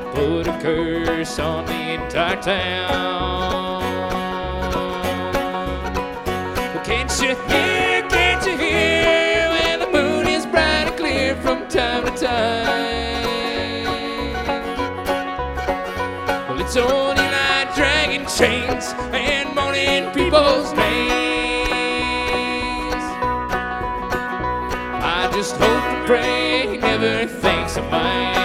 put a curse on the entire town. Well, can't you hear, can't you hear, when the moon is bright and clear from time to time? Well, it's only like dragging chains and mourning people's names. I just hope and pray he never thinks of mine.